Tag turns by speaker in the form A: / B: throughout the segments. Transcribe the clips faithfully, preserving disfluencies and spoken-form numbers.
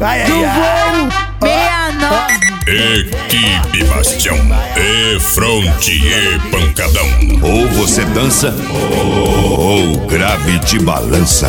A: ai, ai,
B: do
A: ai.
B: voo sessenta e nove.
C: Equipe Bastião, e fronte e pancadão.
D: Ou você dança, ou o grave te balança.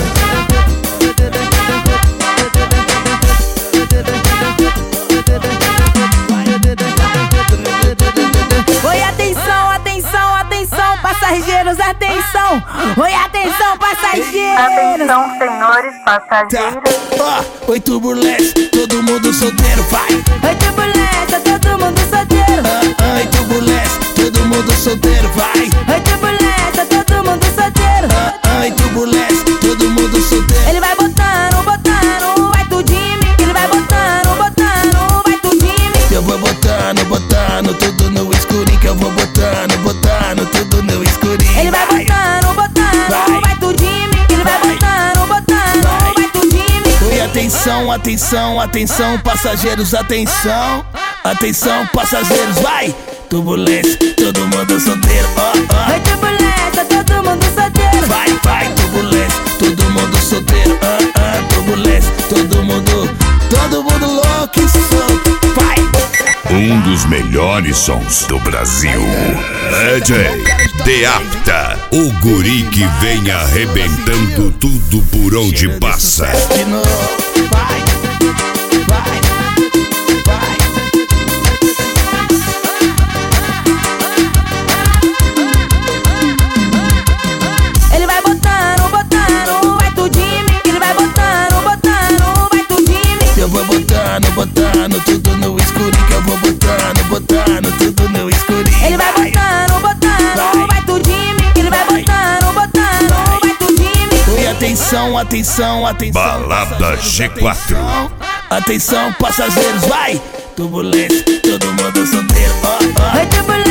B: Oi, atenção, atenção, atenção, passageiros, atenção. Oi, atenção, passageiros.
E: Atenção, senhores passageiros.
A: Ó, oi, turbulência, todo mundo solteiro, vai.
B: Oi, turbulência, todo mundo solteiro.
A: Ah, oi, turbulência, todo mundo solteiro, vai.
B: Oi, turbulência, todo mundo solteiro.
A: Ah, oi, turbulência, todo mundo solteiro.
B: Ele vai botando, botando, vai tudinho. Ele vai botando, botando, vai tudinho.
A: Eu vou botando, botando tudo no escurinho. Que eu vou botando, botando tudo no escurinho.
B: Ele vai botando, botando,
A: Vai.
B: vai tudinho. Ele vai
A: Vai.
B: botando, botando,
A: Vai.
B: vai tudinho.
A: Oi, atenção, atenção, atenção, passageiros, atenção. Atenção, passageiros, vai. Turbulência, todo mundo solteiro, ó, ó.
B: Oi, turbulência, todo mundo solteiro.
A: Vai, vai, turbulência, todo mundo solteiro, ah, ah, turbulência, todo mundo, todo mundo louco e solto, vai.
D: Um dos melhores sons do Brasil. D J Deapta, o guri que vem arrebentando tudo por onde passa.
A: De novo, vai, vai, vai.
B: Ele vai botando, botando, vai tudinho. Ele vai botando, botando, vai tudinho.
A: Eu vou botando, botando tudo no escurinho. Que eu vou botando, botando tudo no escurinho.
B: Ele vai botando, botando, vai tudinho. Ele vai botando, botando, vai tudinho.
A: Oi, atenção, atenção, atenção.
D: Balada
A: passageiros,
D: G quatro.
A: Atenção, atenção, passageiros, vai. Turbulência, todo mundo solteiro, ó, ó.
B: Oi, turbulência.